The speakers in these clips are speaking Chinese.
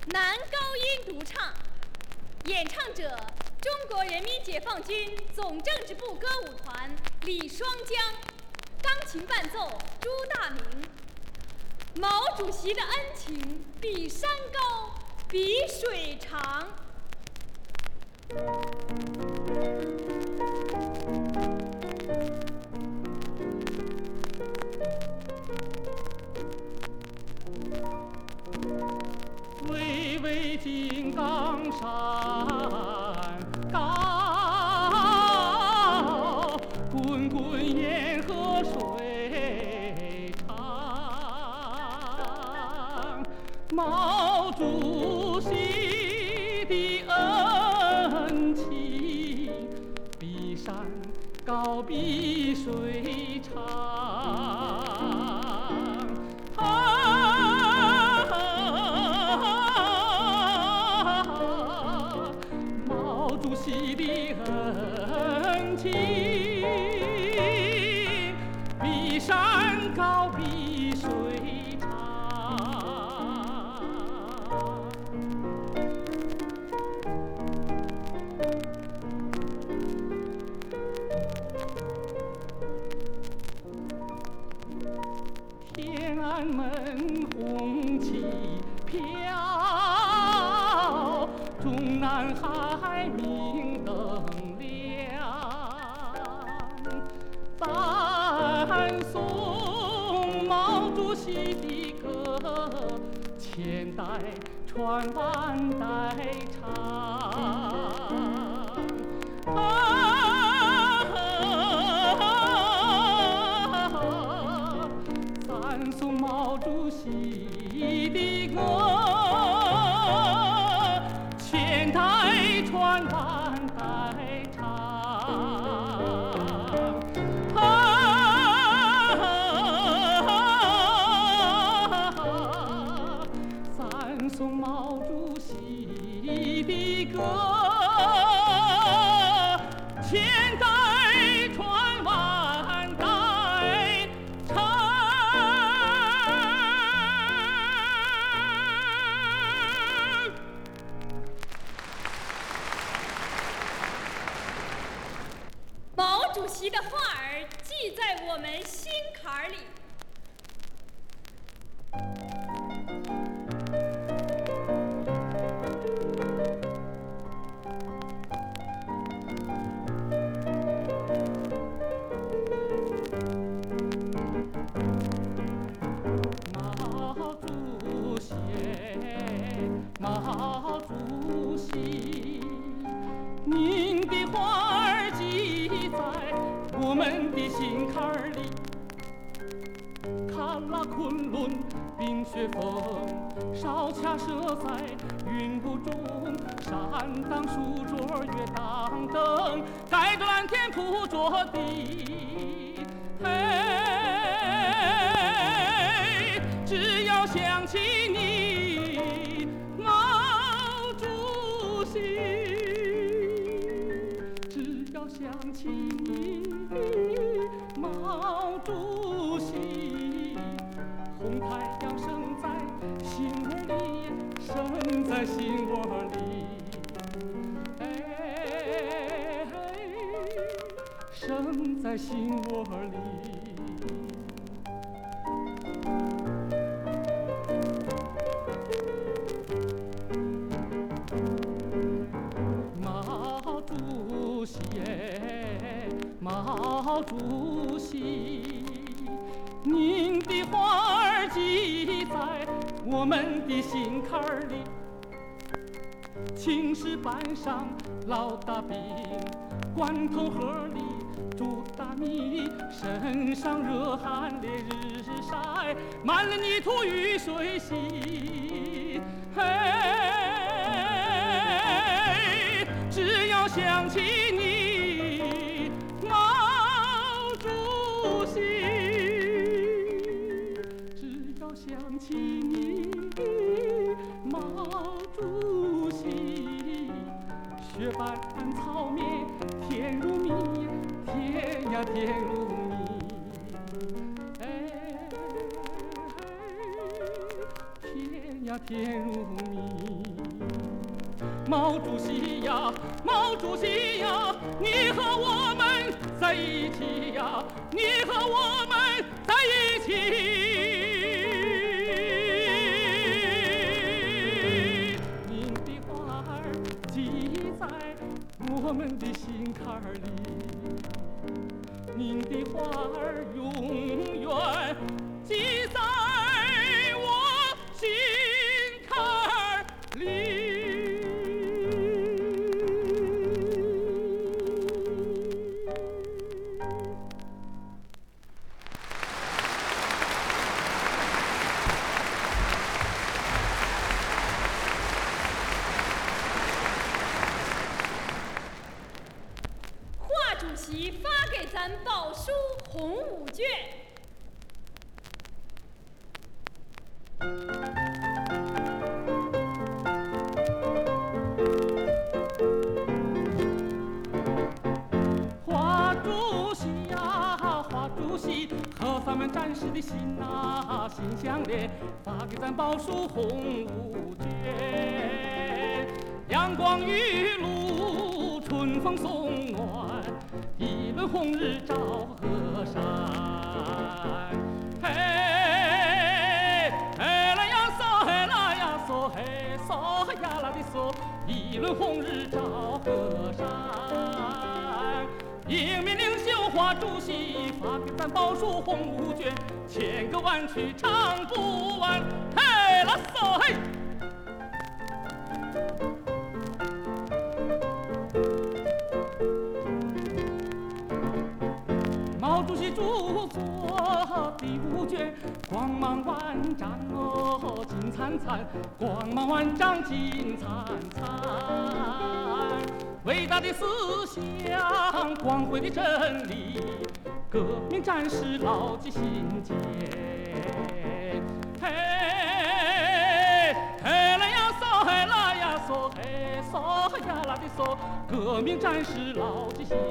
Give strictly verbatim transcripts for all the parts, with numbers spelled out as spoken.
男高音独唱，演唱者中国人民解放军总政治部歌舞团李双江，钢琴伴奏朱大明。毛主席的恩情比山高，比水长。 巍巍金刚山高，滚滚沿河水长。毛主席的恩情比山高，比水长。主席的恩情比山高，比水长。天安门红旗飘，中南海明灯亮，赞颂毛主席的歌，千代传万代唱。啊，赞颂毛主席的歌，千代传万代唱。啊，赞颂毛主席的歌，千代传万代唱。 毛主席的话儿记在我们心坎儿里。 毛主席，毛主席，您的话儿记在我们的心坎儿里。喀拉昆仑冰雪峰，哨卡射在云雾中，山当树桌月当灯，盖着蓝天铺着地。嘿，只要想起你，毛主席，只要想起你，毛主席，红太阳升在心窝里，升在心窝里。哎，升在心窝里。毛主席，毛主席，您的话儿记在我们的心坎儿里。青石板上烙大饼，罐头盒里煮大米，身上热汗烈日晒，满了泥土雨水洗。嘿，只要想起你，毛主席，只要想起你，毛主席，雪白草棉甜如蜜，甜呀甜如蜜。哎，甜呀呀甜如蜜。毛主席呀，毛主席呀，你和我们在一起呀，你和我们在一起。您的话儿记在我们的心坎里，您的话儿永远记在我心坎里。 主席发给咱宝书红五卷。 华主席呀，华主席和咱们战士的心呐、心相连，发给咱宝书红五卷。阳光雨露，春风送暖，一轮红日照河山。嘿，嘿啦呀嗦，嘿啦呀嗦，嘿嗦呀啦的嗦，一轮红日照河山。英明领袖华主席发给咱宝书红五卷，千个弯曲唱不完。嘿啦嗦嘿。毛主席著作第五卷，光芒万丈哦，金灿灿，光芒万丈金灿灿。伟大的思想，光辉的真理，革命战士牢记心间。嘿，嘿啦呀嗦，嘿啦呀嗦，嘿嗦呀啦的嗦，革命战士牢记心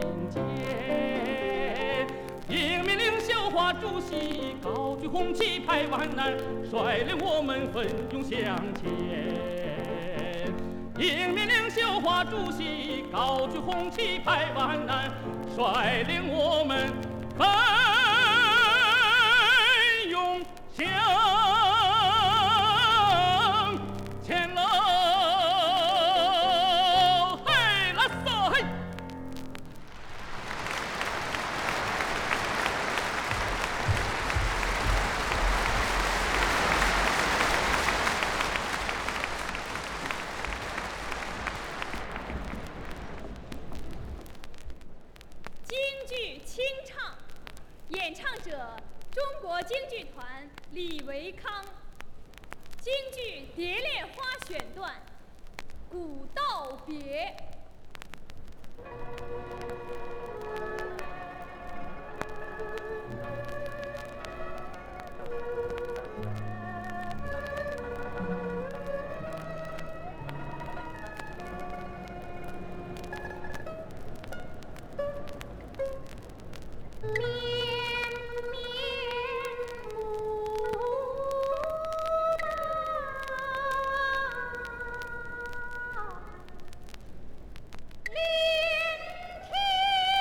间。英明领袖华主席高举红旗排万难，率领我们奋勇向前。英明领袖华主席高举红旗排万难，率领我们奋勇向前喽！嘿啦嗦嘿。 演唱者：中国京剧团李维康。京剧《蝶恋花》选段，《古道别》。 聆听。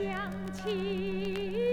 乡亲。